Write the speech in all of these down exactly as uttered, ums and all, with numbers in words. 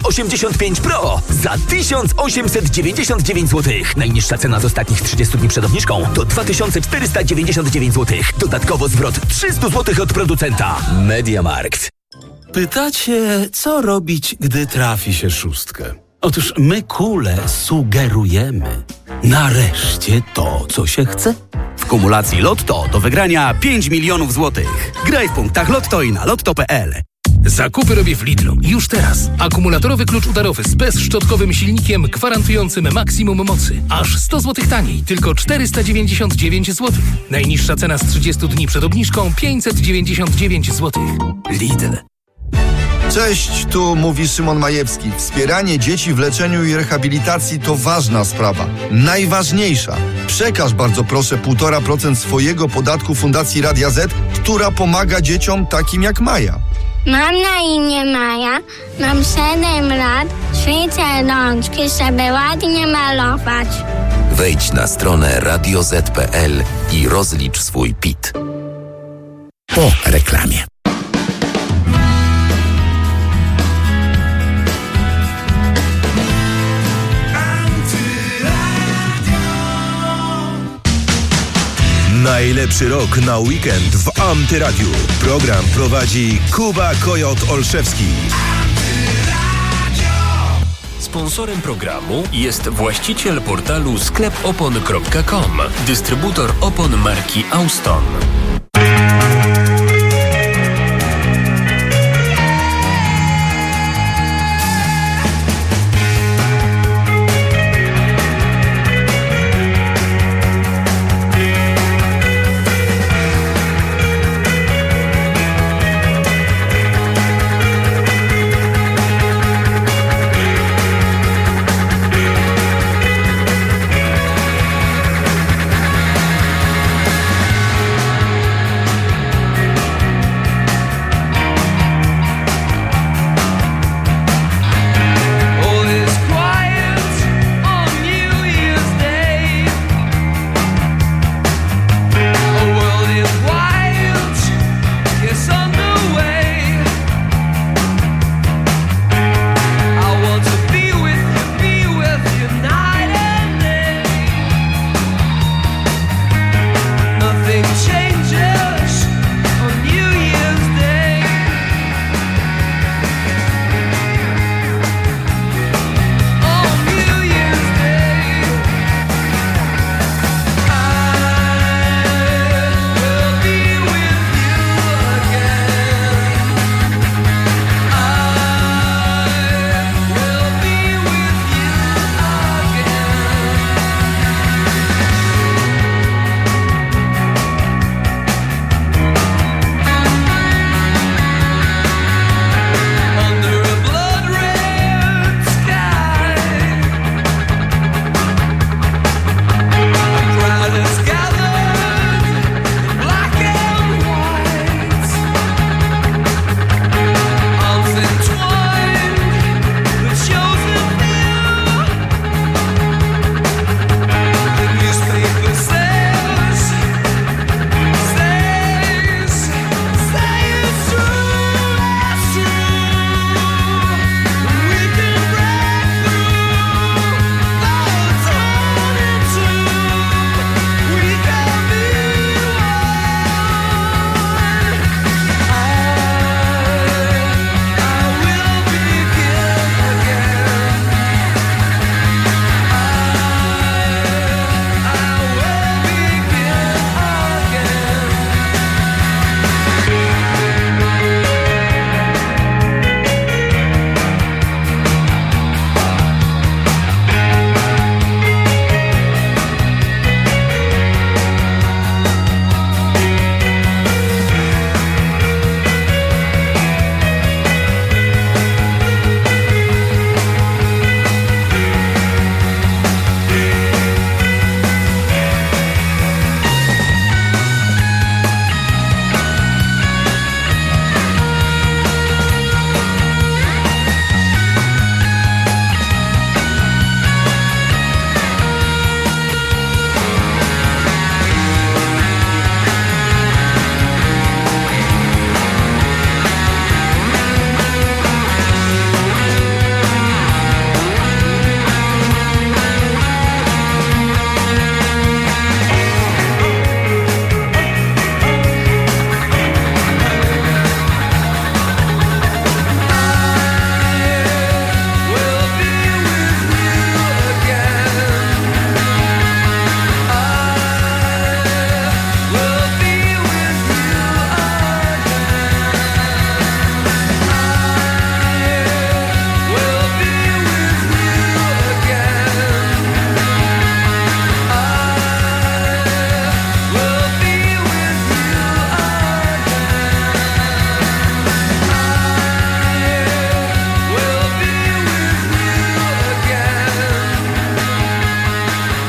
osiemdziesiąt pięć Pro za tysiąc osiemset dziewięćdziesiąt dziewięć złotych. Najniższa cena z ostatnich trzydziestu dni przed obniżką to dwa tysiące czterysta dziewięćdziesiąt dziewięć złotych. Dodatkowo zwrot trzysta złotych od producenta. MediaMarkt. Pytacie, co robić, gdy trafi się szóstkę? Otóż my, Kule, sugerujemy. Nareszcie to, co się chce. W kumulacji Lotto do wygrania pięć milionów złotych. Graj w punktach Lotto i na lotto kropka p l. Zakupy robię w Lidlu. Już teraz. Akumulatorowy klucz udarowy z bezszczotkowym silnikiem gwarantującym maksimum mocy. Aż sto złotych taniej. Tylko czterysta dziewięćdziesiąt dziewięć złotych. Najniższa cena z trzydziestu dni przed obniżką pięćset dziewięćdziesiąt dziewięć złotych. Lidl. Cześć, tu mówi Szymon Majewski. Wspieranie dzieci w leczeniu i rehabilitacji to ważna sprawa. Najważniejsza. Przekaż bardzo proszę półtora procent swojego podatku Fundacji Radia Z, która pomaga dzieciom takim jak Maja. Mam na imię Maja, mam siedem lat, ćwiczę rączki, żeby ładnie malować. Wejdź na stronę radio zet kropka p l i rozlicz swój P I T. Po reklamie. Najlepszy rok na weekend w Antyradiu. Program prowadzi Kuba Kojot Olszewski. Sponsorem programu jest właściciel portalu sklep opon kropka com, dystrybutor opon marki Auston.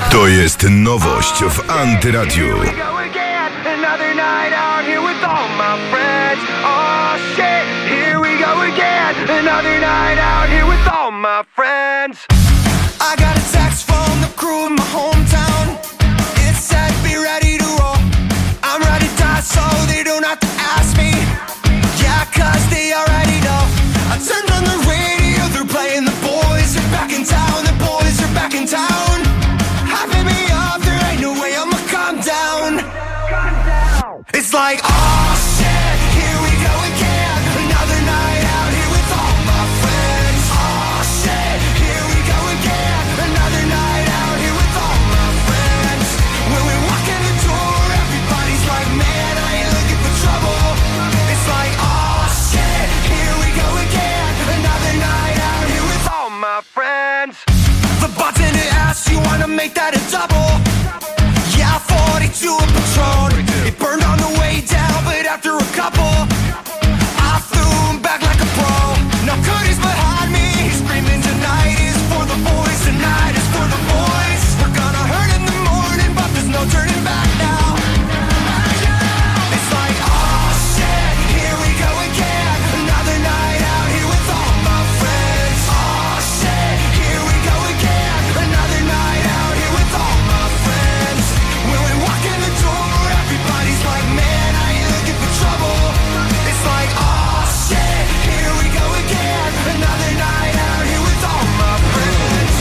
To jest nowość w Antyradiu. I got a text from the crew in my hometown. It said be ready to roll. I'm ready to die so they don't have to ask me. Yeah, cause they already know. I turned on the radio, they're playing The Boys are back in town. The boys are back in town. Hyping me up, there ain't no way I'ma calm down. It's like, oh shit, here we go again. Another night out here with all my friends. Oh shit, here we go again. Another night out here with all my friends. When we walk in the door, everybody's like, man, I ain't looking for trouble. It's like, oh shit, here we go again. Another night out here with all my friends. The button it asks, you wanna make that a double? Yeah, forty-two a Patron. It burned on the way down, but after a couple, I threw him back like a pro. Now Cody's behind me, he's screaming tonight is for the boys, tonight is for the boys. We're gonna hurt in the morning, but there's no turning back now. It's like, oh shit, here we go again. Another night out here with all my friends. Oh shit, here we go again. Another night out here with all my friends. When we walk in the door, everybody's like, man, I ain't looking for trouble. It's like, oh shit, here we go again. Another night out here with all my friends.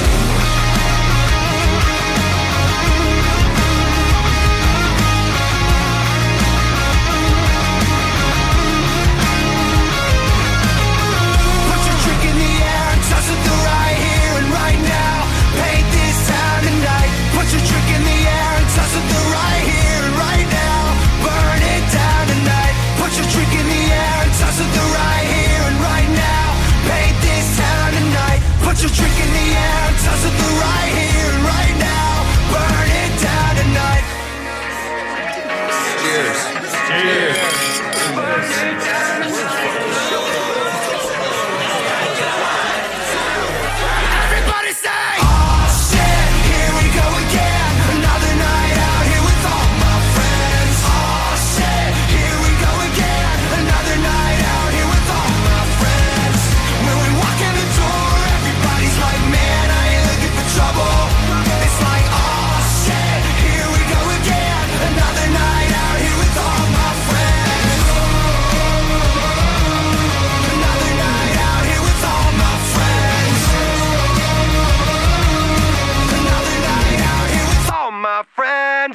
Put your drink in the air and toss it to right here and right now. Paint this town tonight. Put your drink in the air and toss it to right here and right now. Burn it down tonight. Put your drink in the air and toss it to right here and right now. Paint this town tonight. Put your drink in the air and toss it to right here and right now. Burn it down tonight. Cheers. Cheers. Everybody say, oh shit, here we go again. Another night out here with all my friends. Oh shit, here we go again. Another night out here with all my friends. When we walk in the door, everybody's like, man, I ain't looking for trouble. It's like, oh shit, here we go again. Another night out here with all my friends. Another night out here with all my friends. Another night out here with all my friends.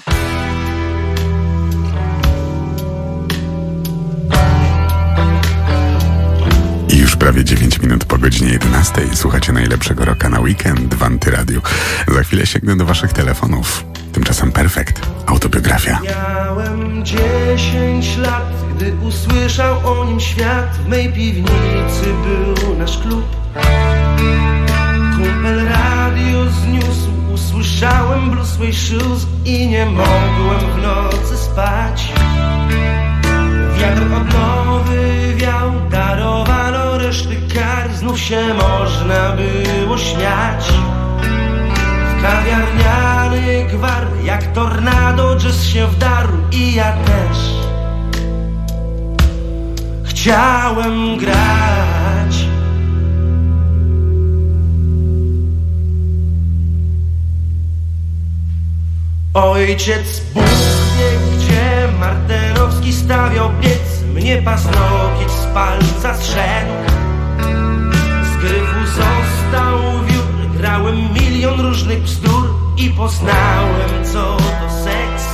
I już prawie dziewięć minut po godzinie jedenastej. Słuchacie najlepszego rocka na weekend w Antyradiu. Za chwilę sięgnę do waszych telefonów. Tymczasem Perfekt. Autobiografia. Miałem dziesięć lat, gdy usłyszał o nim świat. W mej piwnicy był nasz klub. Kumpel radio zniósł, usłyszałem Blue Suede Shoes i nie mogłem w nocy spać. Wiatr odnowy wiał, darowano reszty kar. Znów się można było śmiać. W kawiarniany gwar, jak tornado jazz się wdarł i ja też chciałem grać. Ojciec Bóg wie, gdzie Martenowski stawiał piec. Mnie paznokieć z palca zszedł. Z gryfu został wiór. Grałem milion różnych bzdur i poznałem, co to seks.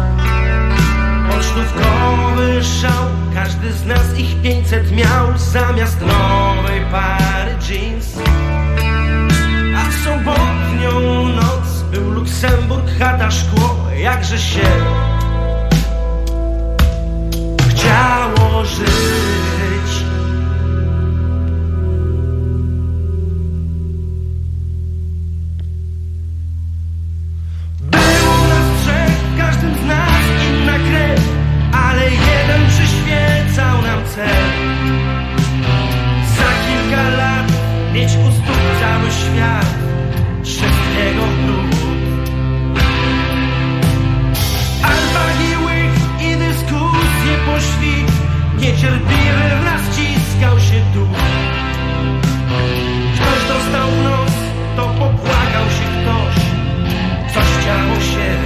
Pocztówkowy szał, każdy z nas ich pięćset miał. Zamiast nowej pary jeans. A w sobotnią noc był Luksemburg, chata, szkło. Jakże się chciało żyć. Było nas trzech, w każdym z nas inna krew, ale jeden przyświecał nam cel. Za kilka lat mieć u stóp cały świat, wszystkiego w brud. niecierpliwy w nas wciskał się tu. Ktoś dostał w nos, to popłakał się ktoś, coś działo się.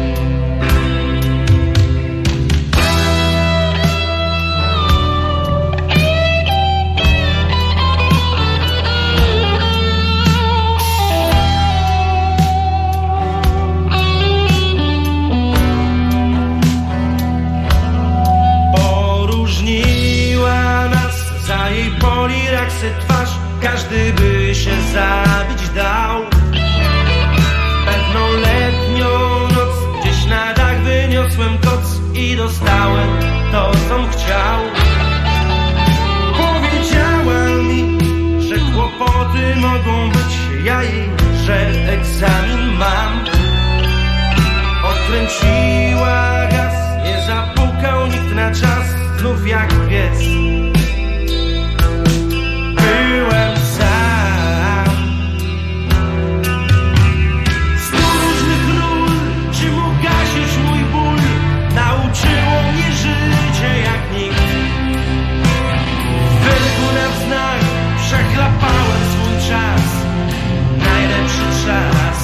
Poliraksy twarz, każdy by się zabić dał. Pewną letnią noc gdzieś na dach wyniosłem koc i dostałem to, com chciał. Powiedziała mi, że kłopoty mogą być, ja jej, że egzamin mam. Odkręciła gaz, nie zapukał nikt na czas, znów jak pies. Byłem sam. Stu różnych ról, czym ugasić mój ból, nauczyło mnie życie jak nikt. W wyrku na wznak przechlapałem swój czas, najlepszy czas.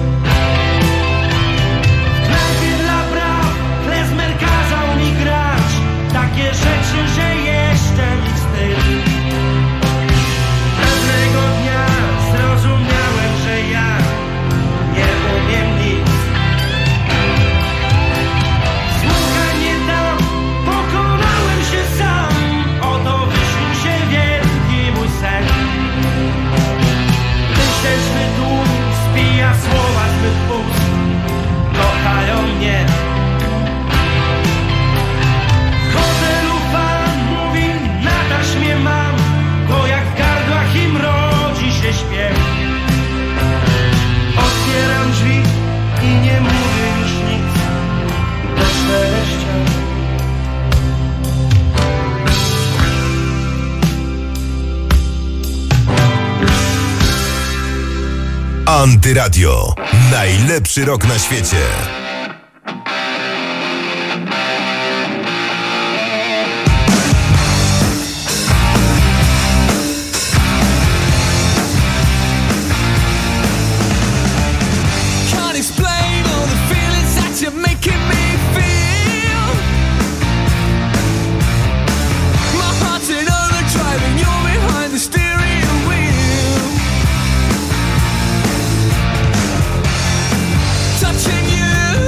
W knajpie dla braw klezmer kazał mi grać takie rzeczy, że jeszcze mi wstyd. Pewnego dnia zrozumiałem, że ja nie umiem nic. Słuchaj, nie dam, pokonałem się sam. Oto wyśnił się wielki mój sen. Tysięczny tłum spija słowa zbyt pust, kochają mnie. W hotelu pan mówi, na taśmie mam to, jak w gardłach im rodzi się śpiew. Otwieram drzwi i nie mówię już nic do czterech ścian. Antyradio. Najlepszy rok na świecie. Touching you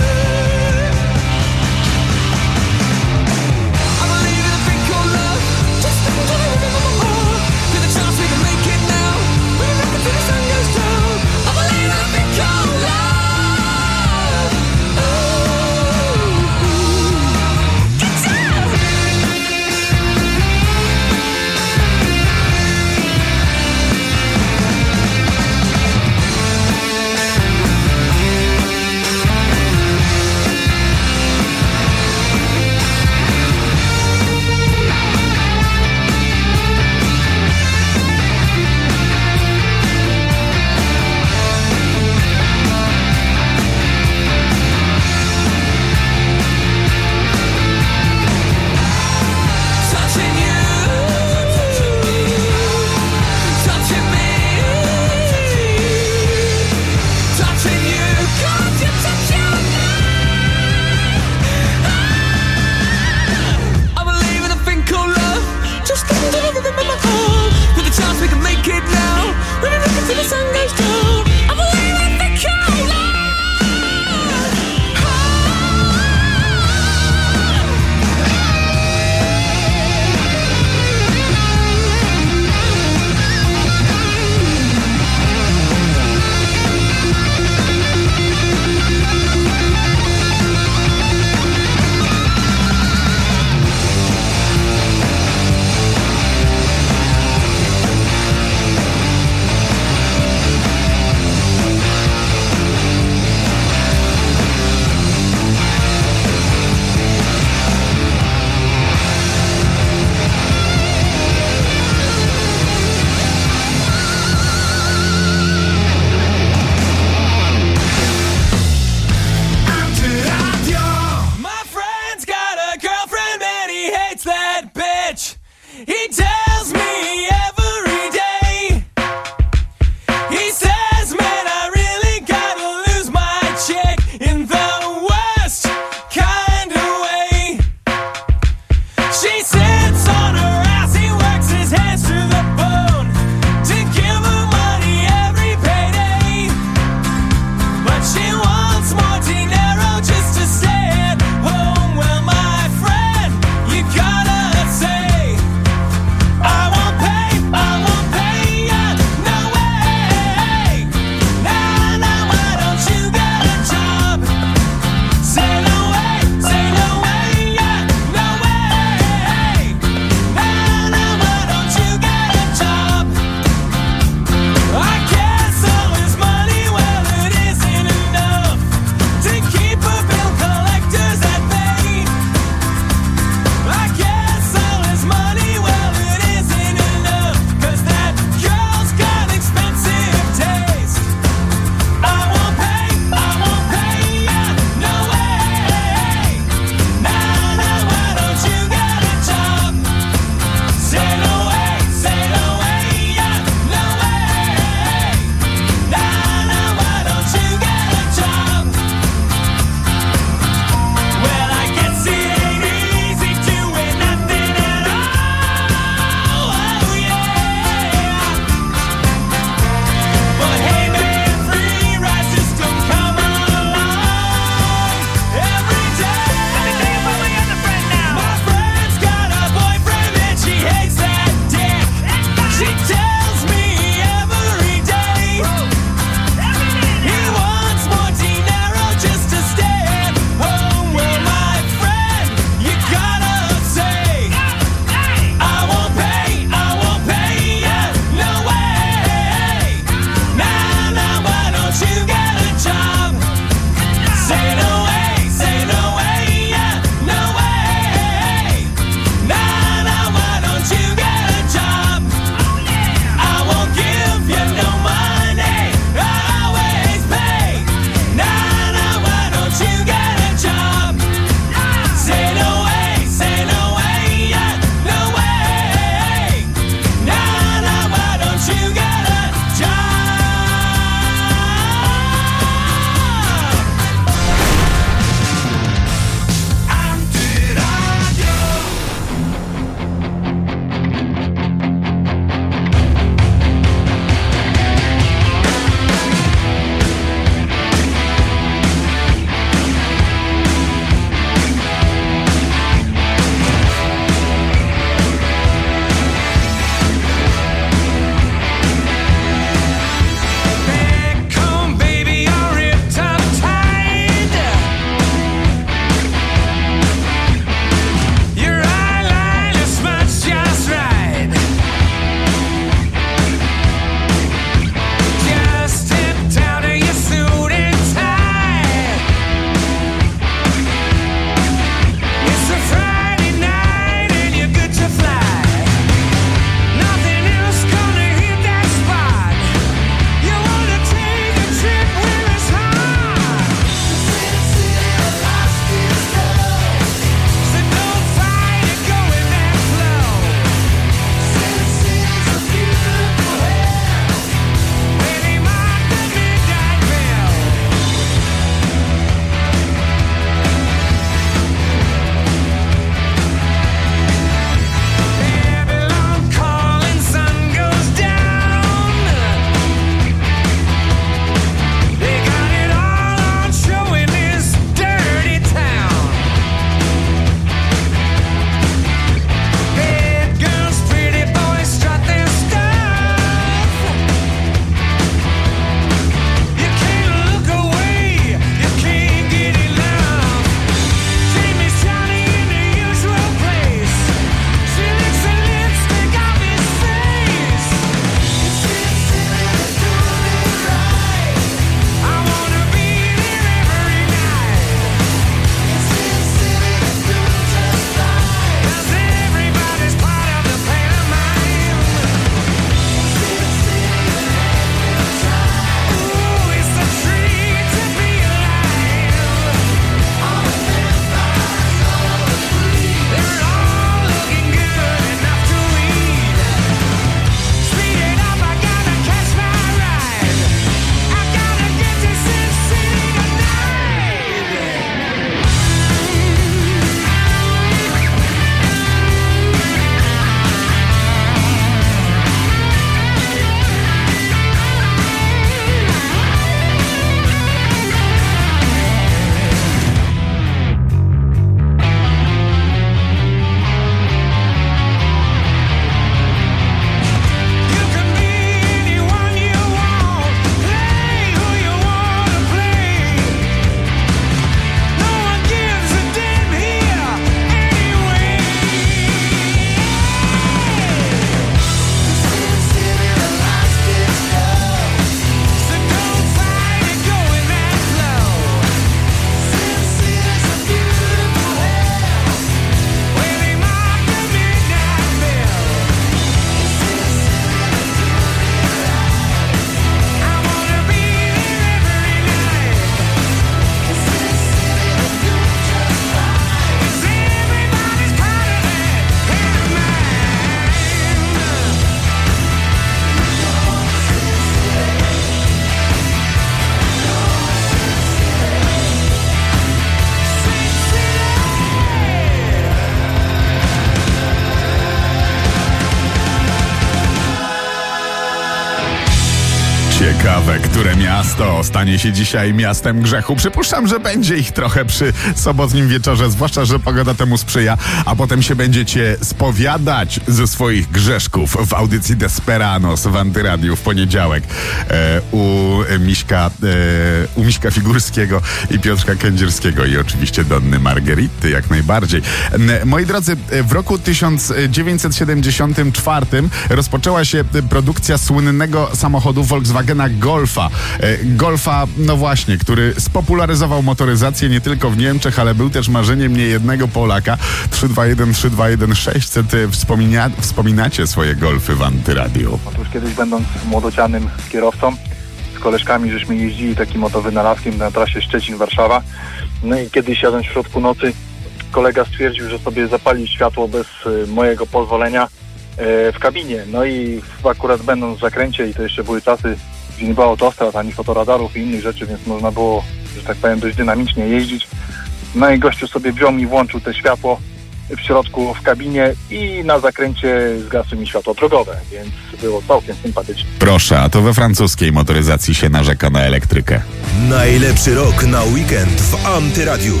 Ciekawe, które miasto stanie się dzisiaj miastem grzechu. Przypuszczam, że będzie ich trochę przy sobotnim wieczorze, zwłaszcza, że pogoda temu sprzyja, a potem się będziecie spowiadać ze swoich grzeszków w audycji Desperanos w Antyradiu w poniedziałek e, u Miśka, e, u Miśka Figurskiego i Piotrka Kędzierskiego i oczywiście Donny Margherity, jak najbardziej. E, moi drodzy, w roku tysiąc dziewięćset siedemdziesiątym czwartym rozpoczęła się produkcja słynnego samochodu Volkswagena Golfa. E, Golfa, no właśnie, który spopularyzował motoryzację nie tylko w Niemczech, ale był też marzeniem niejednego Polaka. trzy dwa jeden trzy dwa jeden sześćset. Wspomina, wspominacie swoje Golfy w Antyradiu? Otóż kiedyś, będąc młodocianym kierowcą, z koleżkami żeśmy jeździli takim oto wynalazkiem na trasie Szczecin-Warszawa. No i kiedyś jadąc w środku nocy, kolega stwierdził, że sobie zapali światło bez mojego pozwolenia w kabinie. No i akurat będąc w zakręcie, i to jeszcze były czasy, gdzie nie było autostrad, ani fotoradarów i innych rzeczy, więc można było, że tak powiem, dość dynamicznie jeździć. No i gościu sobie wziął mi, włączył te światło w środku w kabinie i na zakręcie zgasły mi światło drogowe, więc było całkiem sympatycznie. Proszę, a to we francuskiej motoryzacji się narzeka na elektrykę. Najlepszy rok na weekend w Antyradiu.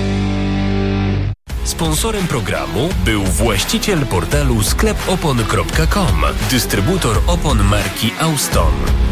Sponsorem programu był właściciel portalu sklep opon kropka com, dystrybutor opon marki Auston.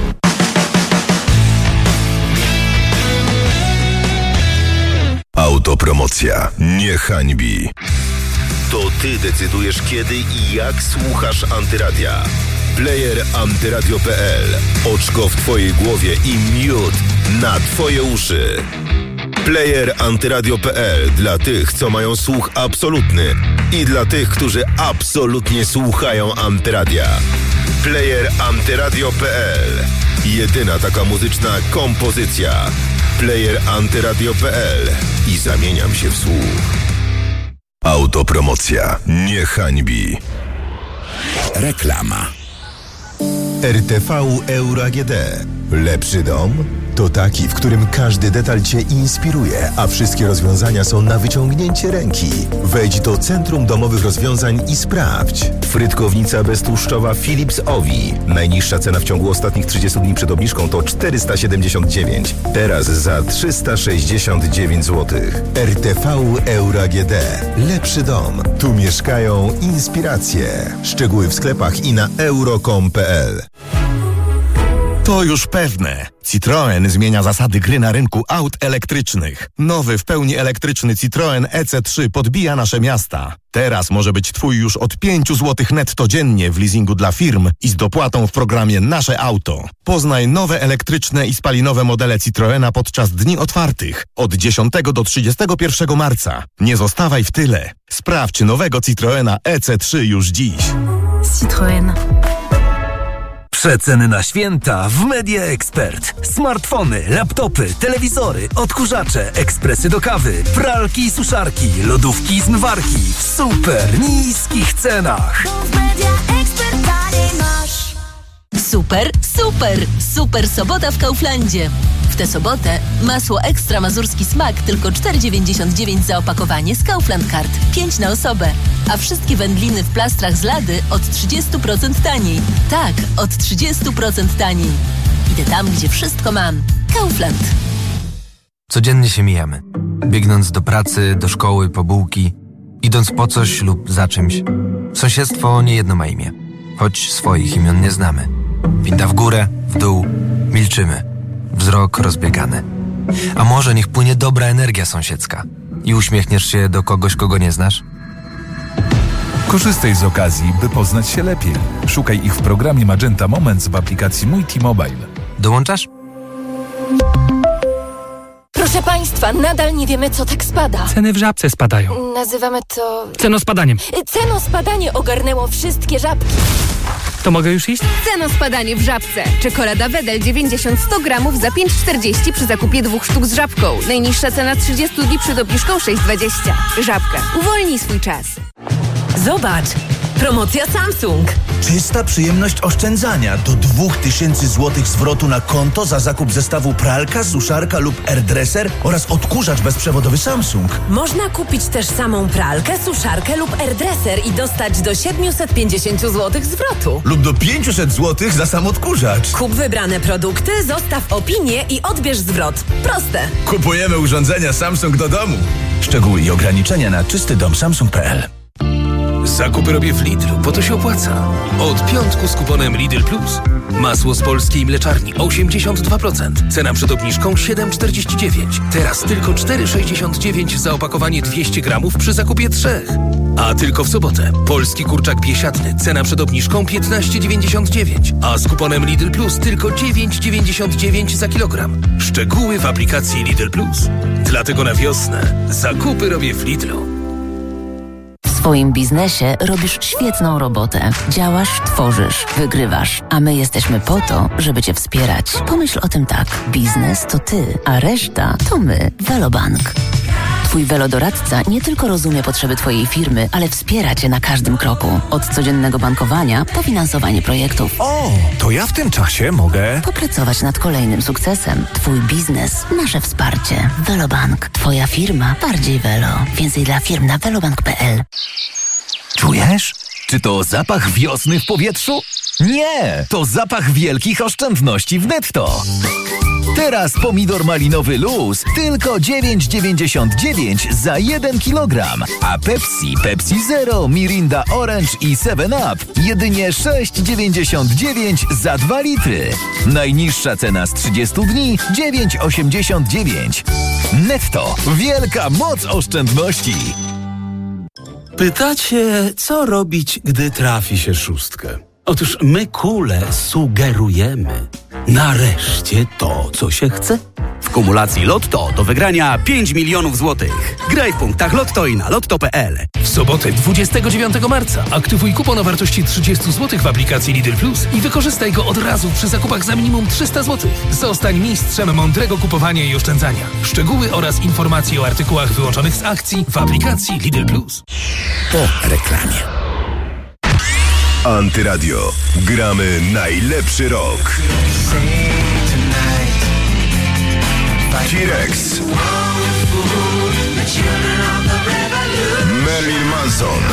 Autopromocja nie hańbi. To ty decydujesz, kiedy i jak słuchasz Antyradia. Player antyradio kropka pe el. Oczko w twojej głowie i miód na twoje uszy. Player antyradio kropka pe el dla tych, co mają słuch absolutny i dla tych, którzy absolutnie słuchają Antyradia. Player antyradio kropka pe el. Jedyna taka muzyczna kompozycja. Player antyradio kropka pe el i zamieniam się w słuch. Autopromocja nie hańbi. Reklama. R T V Euro A G D. Lepszy dom? To taki, w którym każdy detal Cię inspiruje, a wszystkie rozwiązania są na wyciągnięcie ręki. Wejdź do Centrum Domowych Rozwiązań i sprawdź. Frytkownica beztłuszczowa Philips Ovi. Najniższa cena w ciągu ostatnich trzydziestu dni przed obniżką to czterysta siedemdziesiąt dziewięć. Teraz za trzysta sześćdziesiąt dziewięć złotych. R T V Euro A G D. Lepszy dom. Tu mieszkają inspiracje. Szczegóły w sklepach i na euro kropka com kropka pe el. To już pewne. Citroen zmienia zasady gry na rynku aut elektrycznych. Nowy, w pełni elektryczny Citroen E C trzy podbija nasze miasta. Teraz może być twój już od pięć złotych netto dziennie w leasingu dla firm i z dopłatą w programie Nasze Auto. Poznaj nowe elektryczne i spalinowe modele Citroena podczas dni otwartych od dziesiątego do trzydziestego pierwszego marca. Nie zostawaj w tyle. Sprawdź nowego Citroena E C trzy już dziś. Citroen. Przeceny na święta w Media Expert. Smartfony, laptopy, telewizory, odkurzacze, ekspresy do kawy, pralki i suszarki, lodówki i zmywarki w super niskich cenach. W Media Expert taniej masz. Super, super, super sobota w Kauflandzie. W tę sobotę masło ekstra mazurski smak tylko cztery dziewięćdziesiąt dziewięć za opakowanie z Kaufland Card. pięć na osobę. A wszystkie wędliny w plastrach z Lady od trzydzieści procent taniej. Tak, od trzydzieści procent taniej. Idę tam, gdzie wszystko mam. Kaufland. Codziennie się mijamy. Biegnąc do pracy, do szkoły, po bułki. Idąc po coś lub za czymś. Sąsiedztwo nie jedno ma imię. Choć swoich imion nie znamy. Winda w górę, w dół. Milczymy. Wzrok rozbiegany. A może niech płynie dobra energia sąsiedzka i uśmiechniesz się do kogoś, kogo nie znasz? Korzystaj z okazji, by poznać się lepiej. Szukaj ich w programie Magenta Moments w aplikacji Mój T-Mobile. Dołączasz? Proszę Państwa, nadal nie wiemy, co tak spada. Ceny w Żabce spadają. Nazywamy to... Cenospadaniem. Cenospadanie ogarnęło wszystkie żabki. To mogę już iść? Cenospadanie w Żabce. Czekolada Wedel dziewięćdziesiąt sto gramów za pięć czterdzieści przy zakupie dwóch sztuk z Żabką. Najniższa cena trzydzieści dni przed obniżką sześć dwadzieścia. Żabka. Uwolnij swój czas. Zobacz! Promocja Samsung. Czysta przyjemność oszczędzania. Do dwóch tysięcy złotych zwrotu na konto za zakup zestawu pralka, suszarka lub airdresser oraz odkurzacz bezprzewodowy Samsung. Można kupić też samą pralkę, suszarkę lub airdresser i dostać do siedemset pięćdziesiąt złotych zwrotu. Lub do pięćset złotych za sam odkurzacz. Kup wybrane produkty, zostaw opinię i odbierz zwrot. Proste. Kupujemy urządzenia Samsung do domu. Szczegóły i ograniczenia na czysty dom samsung kropka p l. Zakupy robię w Lidlu, bo to się opłaca. Od piątku z kuponem Lidl Plus. Masło z polskiej mleczarni osiemdziesiąt dwa procent. Cena przed obniżką siedem czterdzieści dziewięć. Teraz tylko cztery sześćdziesiąt dziewięć za opakowanie dwieście gramów przy zakupie trzech. A tylko w sobotę. Polski kurczak biesiadny. Cena przed obniżką piętnaście dziewięćdziesiąt dziewięć. A z kuponem Lidl Plus tylko dziewięć dziewięćdziesiąt dziewięć za kilogram. Szczegóły w aplikacji Lidl Plus. Dlatego na wiosnę zakupy robię w Lidlu. W swoim biznesie robisz świetną robotę. Działasz, tworzysz, wygrywasz. A my jesteśmy po to, żeby Cię wspierać. Pomyśl o tym tak. Biznes to Ty, a reszta to my. Velobank. Twój velodoradca nie tylko rozumie potrzeby Twojej firmy, ale wspiera Cię na każdym kroku. Od codziennego bankowania po finansowanie projektów. O, to ja w tym czasie mogę popracować nad kolejnym sukcesem. Twój biznes, nasze wsparcie. Velobank. Twoja firma bardziej velo. Więcej dla firm na velobank kropka p l. Czujesz? Czy to zapach wiosny w powietrzu? Nie! To zapach wielkich oszczędności w Netto. Teraz pomidor malinowy luz tylko dziewięć dziewięćdziesiąt dziewięć za jeden kilogram, a Pepsi, Pepsi Zero, Mirinda Orange i seven up jedynie sześć dziewięćdziesiąt dziewięć za dwa litry. Najniższa cena z trzydziestu dni dziewięć osiemdziesiąt dziewięć. Netto. Wielka moc oszczędności. Pytacie, co robić, gdy trafi się szóstkę? Otóż my kule sugerujemy. Nareszcie to, co się chce. W kumulacji Lotto do wygrania pięć milionów złotych. Graj w punktach Lotto i na lotto kropka p l. W sobotę dwudziestego dziewiątego marca aktywuj kupon o wartości trzydzieści złotych w aplikacji Lidl Plus i wykorzystaj go od razu przy zakupach za minimum trzysta złotych. Zostań mistrzem mądrego kupowania i oszczędzania. Szczegóły oraz informacje o artykułach wyłączonych z akcji w aplikacji Lidl Plus. Po reklamie. Antyradio. Gramy najlepszy rok. T-Rex, Marilyn Manson,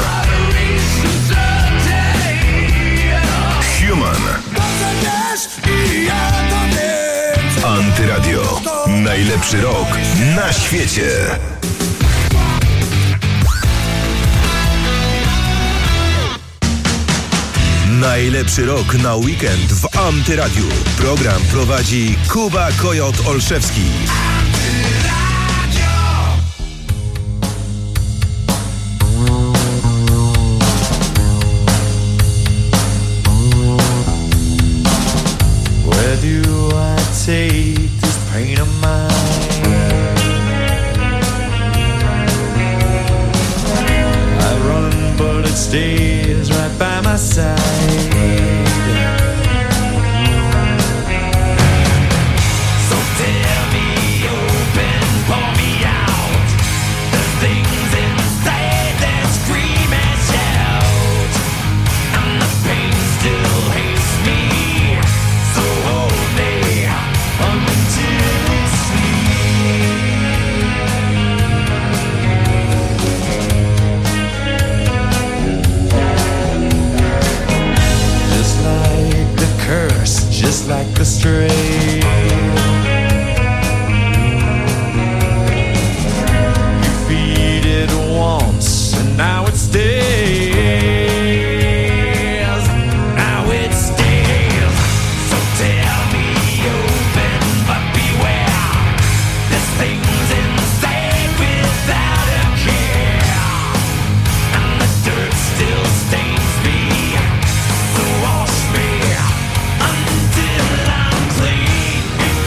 Human. Antyradio. Najlepszy rok na świecie. Najlepszy rok na weekend w Antyradiu. Program prowadzi Kuba Kojot Olszewski. Where do I take this pain of mine? I run but it stays right by my side. So tell me open, pour me out. There's things inside that scream and shout, and the pain still hates me. So hold me until we sleep. Just like the curse, just like the stray. You feed it once and now it stays. Now it stays. So tell me open, but beware. There's things inside without a care, and the dirt still stains me. So wash me until I'm clean.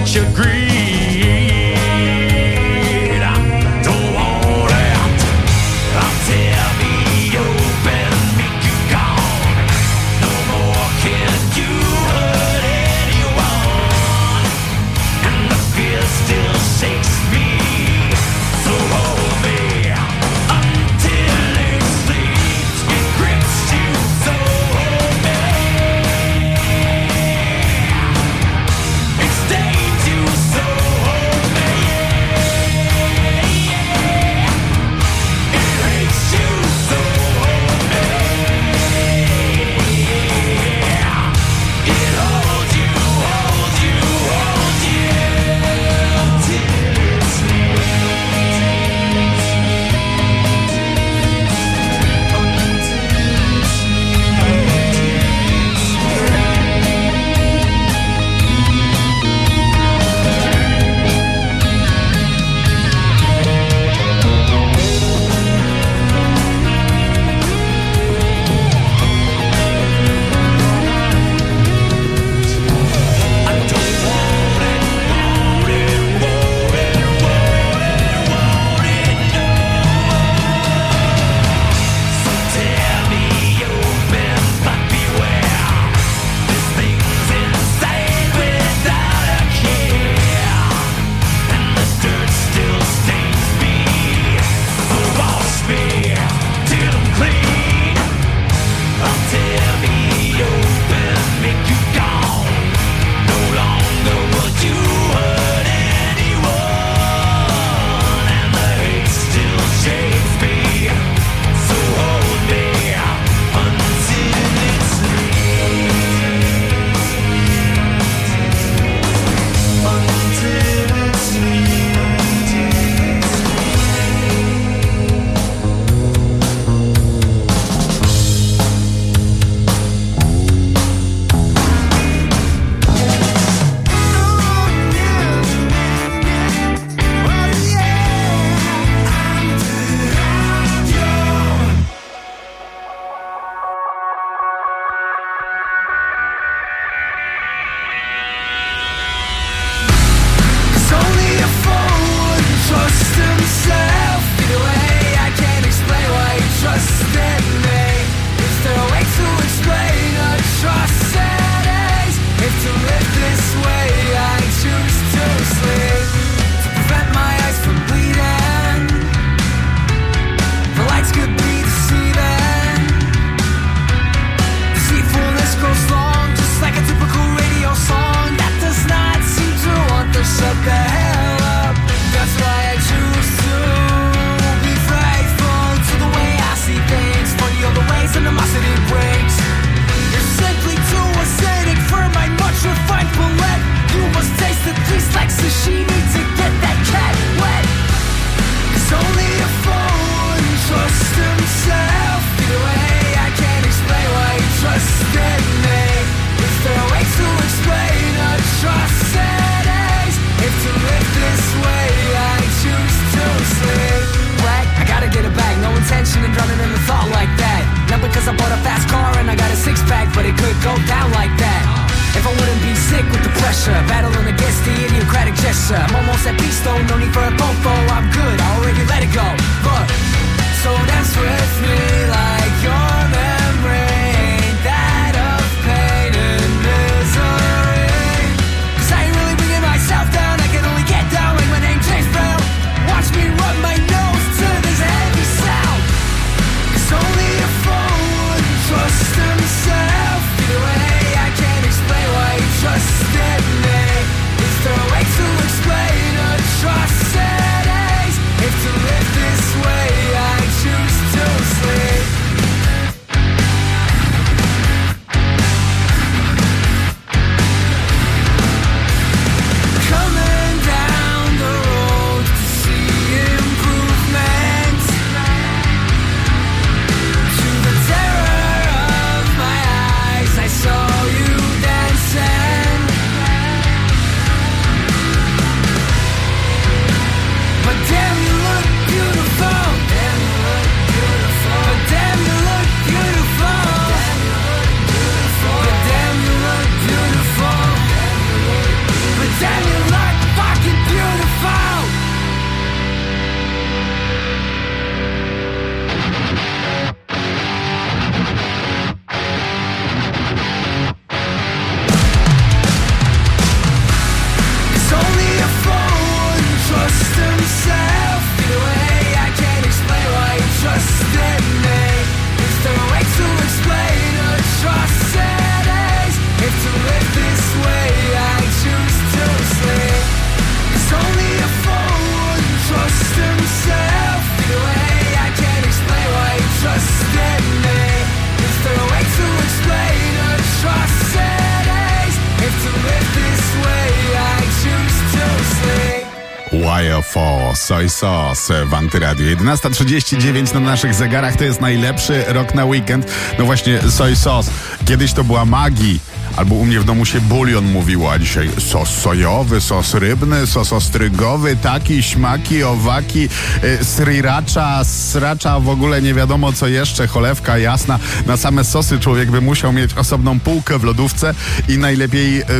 what you greed. Don't want it. I'll tear me open, make you gone. No more can you hurt anyone. And the fear still shakes me. So hold me until it sleeps. It grips you, so hold me. It stains you, so hold me. It hates you, so hold me. It holds you, holds you, holds you till it sleeps. Fo, Soy Sos w Antyradiu. jedenasta trzydzieści dziewięć na naszych zegarach, to jest najlepszy rok na weekend. No właśnie, Soy Sos. Kiedyś to była Magii, albo u mnie w domu się bulion mówiło, a dzisiaj sos sojowy, sos rybny, sos ostrygowy, taki, śmaki, owaki, y, sriracha, sracza, w ogóle nie wiadomo co jeszcze, cholewka jasna. Na same sosy człowiek by musiał mieć osobną półkę w lodówce i najlepiej y,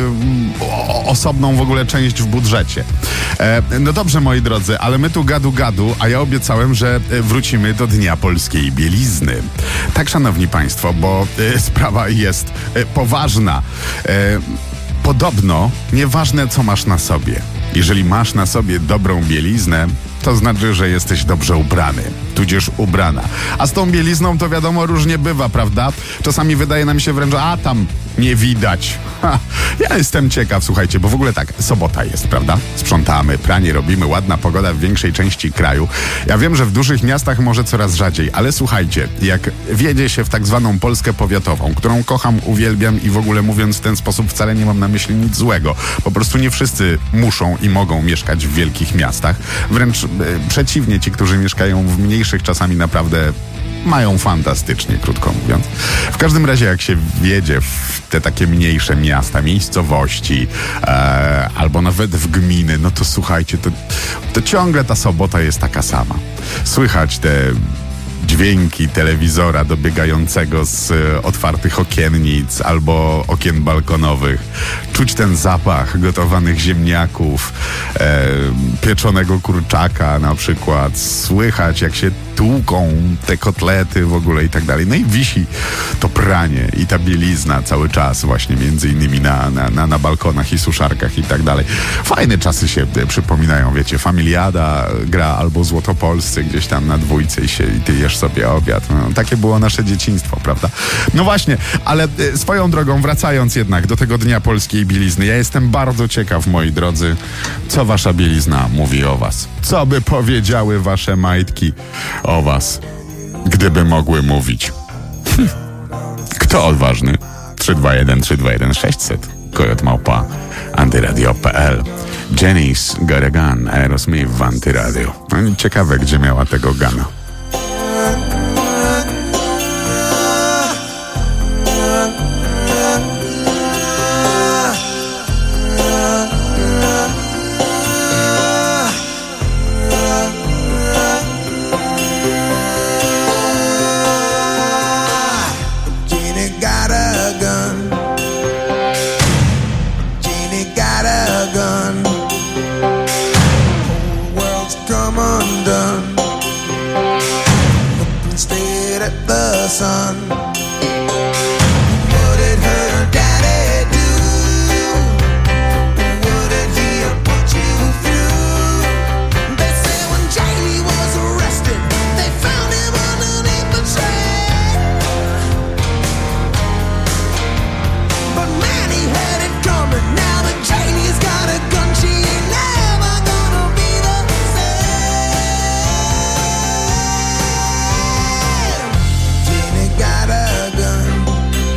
o, osobną w ogóle część w budżecie. E, no dobrze, moi drodzy, ale my tu gadu gadu, a ja obiecałem, że wrócimy do Dnia Polskiej Bielizny. Tak, szanowni państwo, bo y, sprawa jest y, poważna. E, podobno nieważne co masz na sobie. Jeżeli masz na sobie dobrą bieliznę, to znaczy, że jesteś dobrze ubrany, tudzież ubrana. A z tą bielizną to wiadomo różnie bywa, prawda? Czasami wydaje nam się wręcz, a tam nie widać. Ha, ja jestem ciekaw, słuchajcie, bo w ogóle tak, sobota jest, prawda? Sprzątamy, pranie robimy, ładna pogoda w większej części kraju. Ja wiem, że w dużych miastach może coraz rzadziej, ale słuchajcie, jak wjedzie się w tak zwaną Polskę powiatową, którą kocham, uwielbiam i w ogóle mówiąc w ten sposób wcale nie mam na myśli nic złego. Po prostu nie wszyscy muszą i mogą mieszkać w wielkich miastach. Wręcz e, przeciwnie, ci, którzy mieszkają w mniejszych, czasami naprawdę mają fantastycznie, krótko mówiąc. W każdym razie, jak się wjedzie w te takie mniejsze miasta, miejscowości, e, albo nawet w gminy, no to słuchajcie, to, to ciągle ta sobota jest taka sama. Słychać te dźwięki telewizora dobiegającego z e, otwartych okiennic albo okien balkonowych. Czuć ten zapach gotowanych ziemniaków, e, pieczonego kurczaka na przykład. Słychać, jak się tłuką te kotlety w ogóle i tak dalej. No i wisi to pranie i ta bielizna cały czas właśnie między innymi na, na, na, na balkonach i suszarkach i tak dalej. Fajne czasy się przypominają, wiecie, Familiada gra albo Złotopolscy gdzieś tam na dwójce i, się, i ty jesz sobie obiad. No, takie było nasze dzieciństwo, prawda? No właśnie, ale e, swoją drogą, wracając jednak do tego Dnia Polskiej Bielizny, ja jestem bardzo ciekaw, moi drodzy, co wasza bielizna mówi o was. Co by powiedziały wasze majtki o was, gdyby mogły mówić. Kto odważny? trzy dwa jeden trzy dwa jeden sześćset Kojot Małpa Antyradio kropka p l. Jenny's Got a Gun, Aerosmith w Antyradio. No, ciekawe, gdzie miała tego gana. Sun. What did her daddy do? What did he put you through? They say when Jamie was arrested, they found him underneath the train. But man, he had it coming. Now that Jamie's got a gun, she ain't never gonna be the got a gun.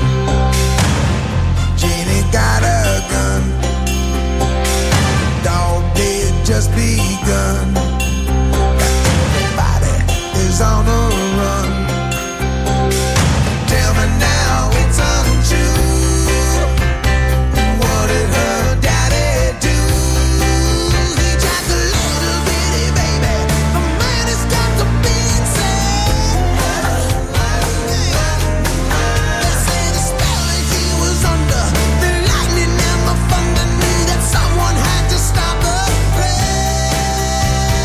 Jeannie got a gun. Dog day had just begun. Everybody is on the run. Tell me now it's untrue. What did her daddy do? He jacked a little bitty baby. The man has got to be insane. Someone had to stop the rain.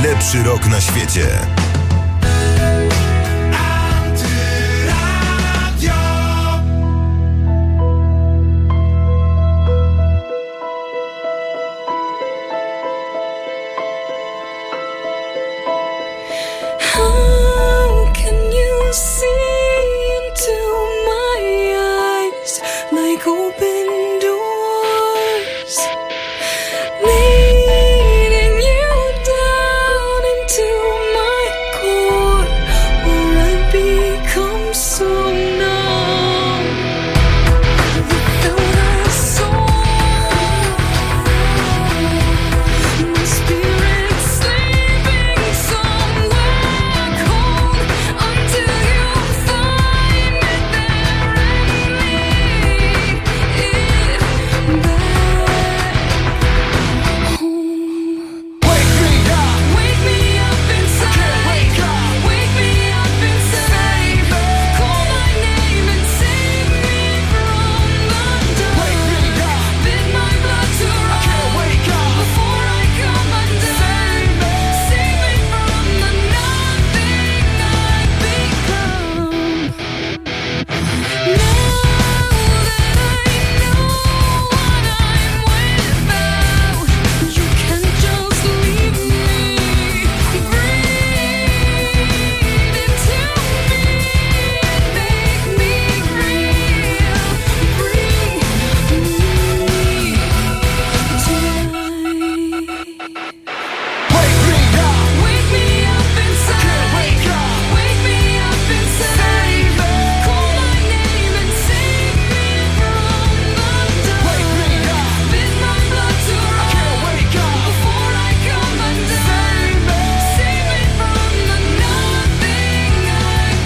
Najlepszy rok na świecie. How can you see into my eyes like open doors, leading you down into my core, where I become so numb without a soul. My spirit sleeping somewhere cold until you find it there and lead it back home. Wake me up, wake me up inside. Wake up, wake me up inside. Call my name and save me from the dark. Wake me up, bid my blood to run wake up before I come undone. Save me from the nothing I've become. Now that I know what I'm without, you can just leave me. Breathe into me, make me real. Bring me tonight. Wake me up, wake me up inside. Wake up, wake me up inside. Call my name and save me from the dark. Wake me up, bid my blood to run wake up before I come undone. Save me from the nothing I've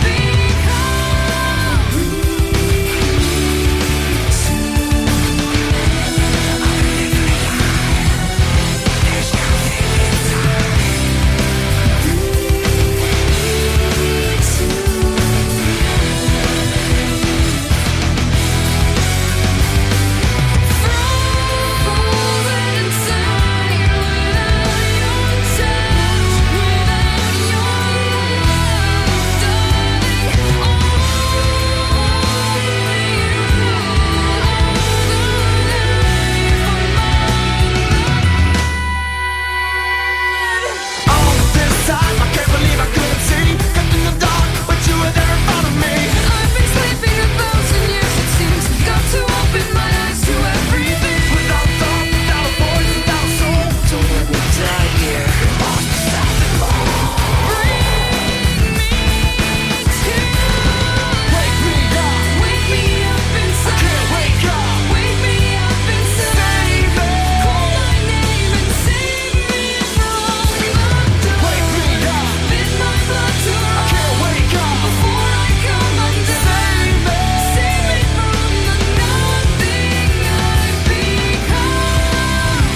all this time, I can't believe I couldn't see. Kept in the dark, but you were there in front of me. I've been sleeping a thousand years, it seems. Got to open my eyes to everything. Without thought, without a voice, without a soul. Don't let me die here. Lost myself in more. Bring me to. Wake me up, wake me up inside. I can't wake up, wake me up inside. Call my name and save me from the dark. Wake me up, bid my blood to run. I can't wake up before I come undone. Save me, save me from the nothing I've become.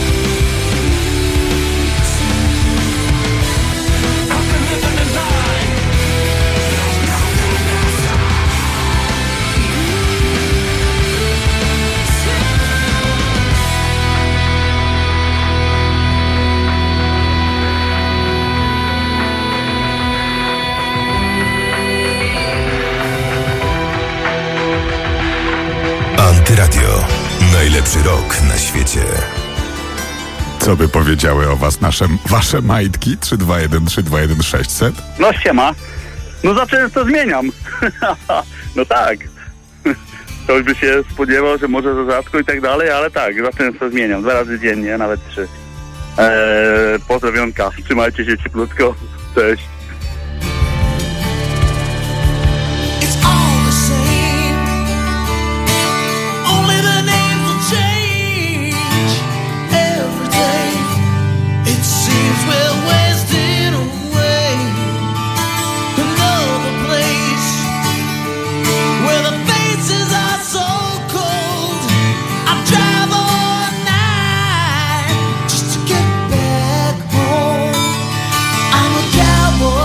I've been living a lie. There's nothing outside. Antyradio. Najlepszy rok na świecie. Co by powiedziały o was nasze, wasze majtki? trzy dwa jeden trzy dwa jeden sześćset. No siema. No za często zmieniam. No tak. Ktoś by się spodziewał, że może za rzadko i tak dalej, ale tak, za często zmieniam. Dwa razy dziennie, nawet trzy. Eee, pozdrowionka. Trzymajcie się cieplutko. Cześć. It's all the same. Only the names will change every day. It seems we're wasting away. Another place where the faces are so cold. I drive all night just to get back home. I'm a cowboy.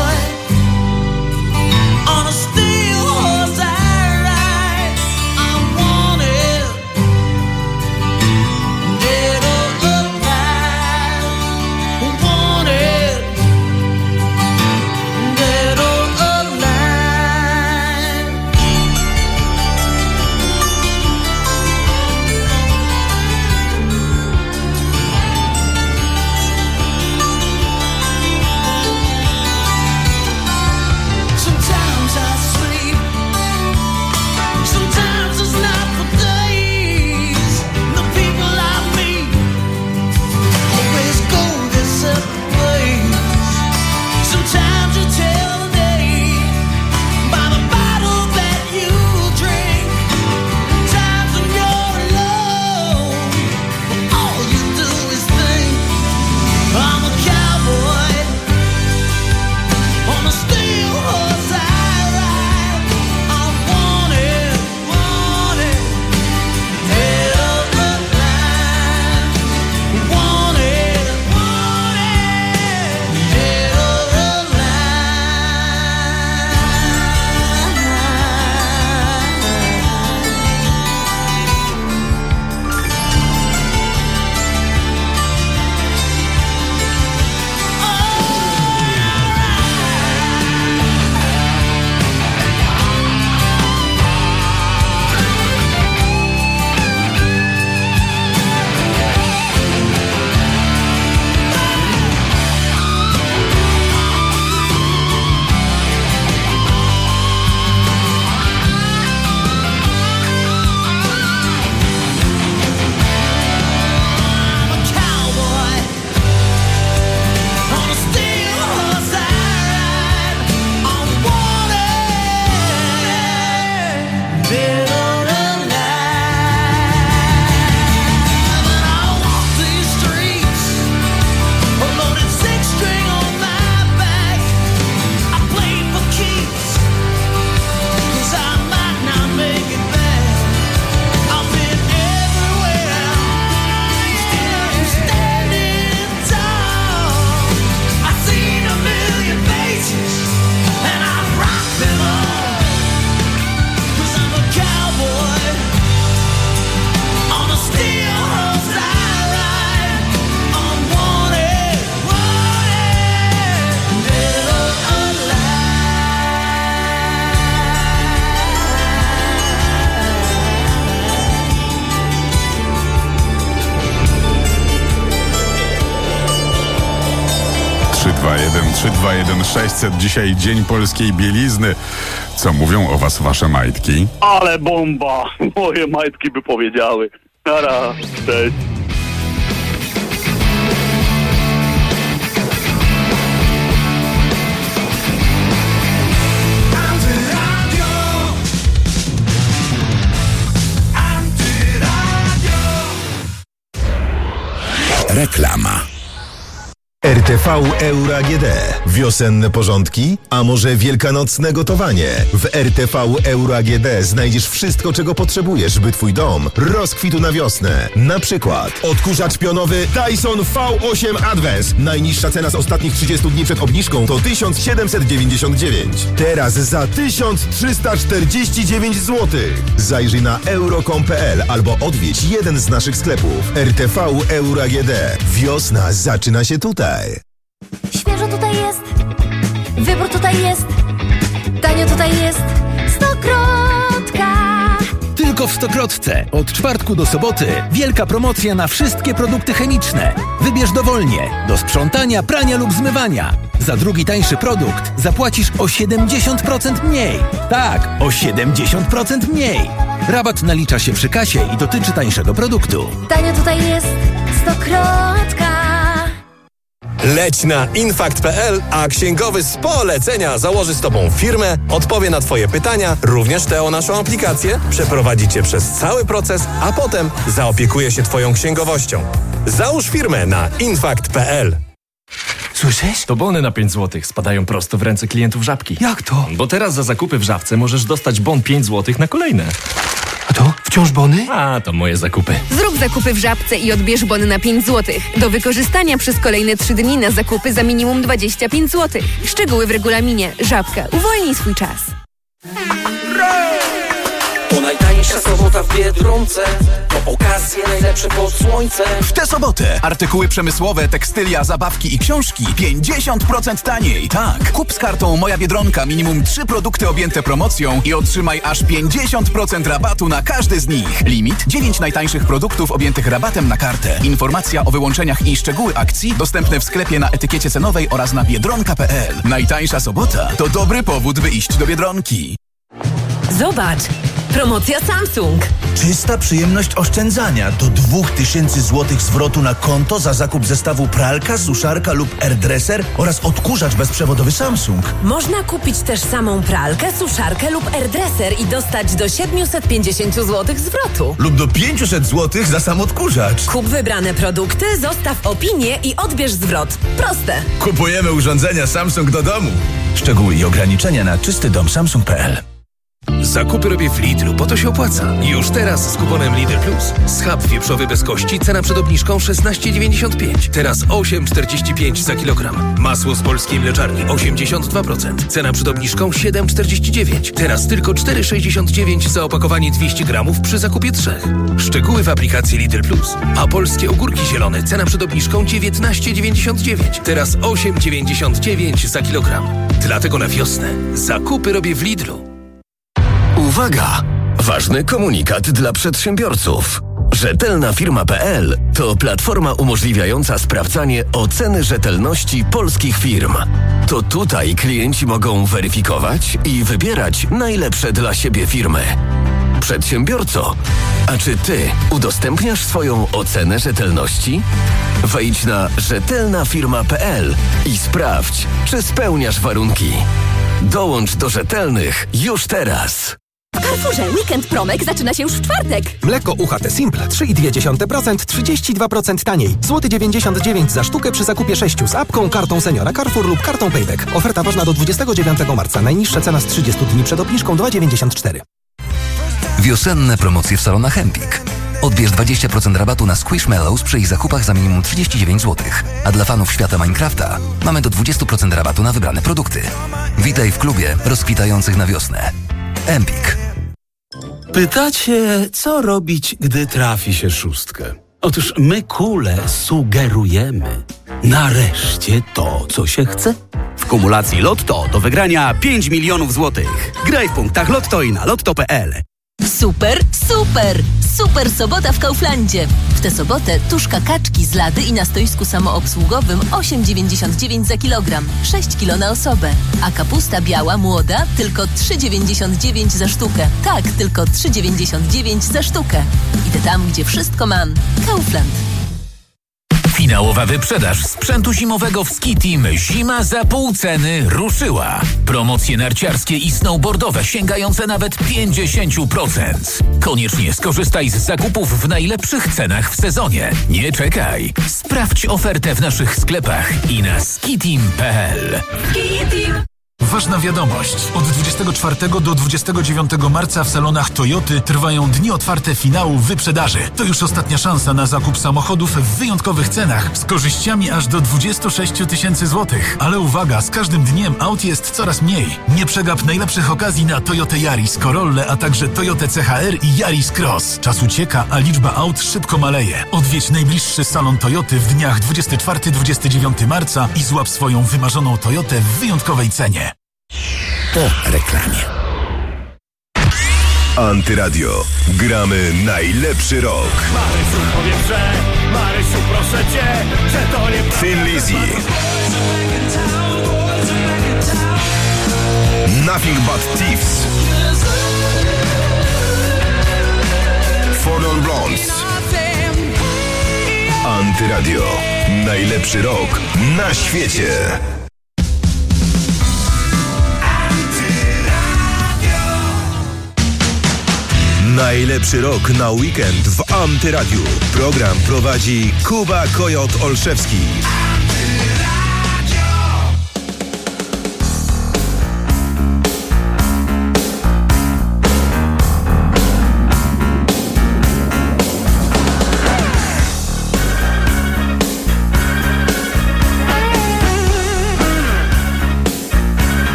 trzy dwa jeden, trzy dwa jeden, sześćset. Dzisiaj Dzień Polskiej Bielizny. Co mówią o was wasze majtki? Ale bomba! Moje majtki by powiedziały. Nara, cześć. Reklama. R T V Euro A G D. Wiosenne porządki? A może wielkanocne gotowanie? W R T V Euro A G D znajdziesz wszystko, czego potrzebujesz, by twój dom rozkwitł na wiosnę. Na przykład odkurzacz pionowy Dyson V osiem Advance. Najniższa cena z ostatnich trzydziestu dni przed obniżką to tysiąc siedemset dziewięćdziesiąt dziewięć. Teraz za tysiąc trzysta czterdzieści dziewięć złotych. Zajrzyj na euro kropka com kropka p l albo odwiedź jeden z naszych sklepów. R T V Euro A G D. Wiosna zaczyna się tutaj. Świeżo tutaj jest, wybór tutaj jest, tanio tutaj jest, Stokrotka. Tylko w Stokrotce. Od czwartku do soboty wielka promocja na wszystkie produkty chemiczne. Wybierz dowolnie, do sprzątania, prania lub zmywania. Za drugi tańszy produkt zapłacisz o siedemdziesiąt procent mniej. Tak, o siedemdziesiąt procent mniej. Rabat nalicza się przy kasie i dotyczy tańszego produktu. Tanio tutaj jest, Stokrotka. Leć na infakt kropka p l, a księgowy z polecenia założy z Tobą firmę, odpowie na Twoje pytania, również te o naszą aplikację, przeprowadzi Cię przez cały proces, a potem zaopiekuje się Twoją księgowością. Załóż firmę na infakt kropka p l. Słyszysz? To bony na pięć złotych spadają prosto w ręce klientów Żabki. Jak to? Bo teraz za zakupy w Żabce możesz dostać bon pięć złotych na kolejne. A to? Wciąż bony? A, to moje zakupy. Zrób zakupy w Żabce i odbierz bony na pięć złotych. Do wykorzystania przez kolejne trzy dni na zakupy za minimum dwadzieścia pięć złotych. Szczegóły w regulaminie. Żabka. Uwolnij swój czas. To najtańsza sobota w Biedronce. To okazje najlepsze pod słońcem. W tę sobotę artykuły przemysłowe, tekstylia, zabawki i książki pięćdziesiąt procent taniej. Tak, kup z kartą Moja Biedronka minimum trzy produkty objęte promocją i otrzymaj aż pięćdziesiąt procent rabatu na każdy z nich. Limit dziewięć najtańszych produktów objętych rabatem na kartę. Informacja o wyłączeniach i szczegóły akcji dostępne w sklepie na etykiecie cenowej oraz na biedronka kropka p l. Najtańsza sobota to dobry powód, by iść do Biedronki. Zobacz! Promocja Samsung. Czysta przyjemność oszczędzania. Do dwa tysiące złotych zwrotu na konto za zakup zestawu pralka, suszarka lub airdresser oraz odkurzacz bezprzewodowy Samsung. Można kupić też samą pralkę, suszarkę lub airdresser i dostać do siedemset pięćdziesiąt złotych zwrotu. Lub do pięćset złotych za sam odkurzacz. Kup wybrane produkty, zostaw opinię i odbierz zwrot. Proste. Kupujemy urządzenia Samsung do domu. Szczegóły i ograniczenia na czysty dom samsung kropka p l. Zakupy robię w Lidlu, bo to się opłaca. Już teraz z kuponem Lidl Plus. Schab wieprzowy bez kości, cena przed obniżką szesnaście dziewięćdziesiąt pięć. Teraz osiem czterdzieści pięć za kilogram. Masło z polskiej mleczarni osiemdziesiąt dwa procent. Cena przed obniżką siedem czterdzieści dziewięć. Teraz tylko cztery sześćdziesiąt dziewięć za opakowanie dwieście gramów przy zakupie trzech. Szczegóły w aplikacji Lidl Plus. A polskie ogórki zielone, cena przed obniżką dziewiętnaście dziewięćdziesiąt dziewięć. Teraz osiem dziewięćdziesiąt dziewięć za kilogram. Dlatego na wiosnę zakupy robię w Lidlu. Uwaga! Ważny komunikat dla przedsiębiorców. Rzetelna firma kropka p l to platforma umożliwiająca sprawdzanie oceny rzetelności polskich firm. To tutaj klienci mogą weryfikować i wybierać najlepsze dla siebie firmy. Przedsiębiorco, a czy ty udostępniasz swoją ocenę rzetelności? Wejdź na rzetelna firma kropka p l i sprawdź, czy spełniasz warunki. Dołącz do rzetelnych już teraz. W Carrefourze Weekend Promek zaczyna się już w czwartek. Mleko U H T Simple trzy i dwie dziesiąte procent trzydzieści dwa procent taniej. Złoty dziewięćdziesiąt dziewięć za sztukę przy zakupie sześciu z apką, kartą seniora Carrefour lub kartą Payback. Oferta ważna do dwudziestego dziewiątego marca. Najniższa cena z trzydziestu dni przed obniżką dwa dziewięćdziesiąt cztery. Wiosenne promocje w salonach Empik. Odbierz dwadzieścia procent rabatu na Squishmallows przy ich zakupach za minimum trzydzieści dziewięć złotych. A dla fanów świata Minecrafta mamy do dwadzieścia procent rabatu na wybrane produkty. Witaj w klubie rozkwitających na wiosnę. Empik. Pytacie, co robić, gdy trafi się szóstkę? Otóż my kule sugerujemy. Nareszcie to, co się chce. W kumulacji Lotto do wygrania pięć milionów złotych. Graj w punktach Lotto i na lotto kropka p l. Super, super, super sobota w Kauflandzie. W tę sobotę tuszka kaczki z lady i na stoisku samoobsługowym osiem dziewięćdziesiąt dziewięć za kilogram, sześć kilo na osobę. A kapusta biała młoda tylko trzy dziewięćdziesiąt dziewięć za sztukę. Tak, tylko trzy dziewięćdziesiąt dziewięć za sztukę. Idę tam, gdzie wszystko mam. Kaufland. Finałowa wyprzedaż sprzętu zimowego w Ski Team Zima za pół ceny ruszyła. Promocje narciarskie i snowboardowe sięgające nawet pięćdziesiąt procent. Koniecznie skorzystaj z zakupów w najlepszych cenach w sezonie. Nie czekaj. Sprawdź ofertę w naszych sklepach i na skiteam kropka p l. Ski-Team. Ważna wiadomość. Od dwudziestego czwartego do dwudziestego dziewiątego marca w salonach Toyoty trwają dni otwarte finału wyprzedaży. To już ostatnia szansa na zakup samochodów w wyjątkowych cenach z korzyściami aż do dwadzieścia sześć tysięcy złotych. Ale uwaga, z każdym dniem aut jest coraz mniej. Nie przegap najlepszych okazji na Toyotę Yaris, Corollę, a także Toyotę C H R i Yaris Cross. Czas ucieka, a liczba aut szybko maleje. Odwiedź najbliższy salon Toyoty w dniach dwudziestego czwartego do dwudziestego dziewiątego marca i złap swoją wymarzoną Toyotę w wyjątkowej cenie. Po reklamie. Antyradio. Gramy najlepszy rok. Marysiu, powietrze, Marysiu, proszę cię, że to nie... Thin Lizzy. Nothing But Thieves. Four Non Blondes. Antyradio. Najlepszy rok na świecie. Najlepszy rok na weekend w Antyradiu. Program prowadzi Kuba Kojot Olszewski.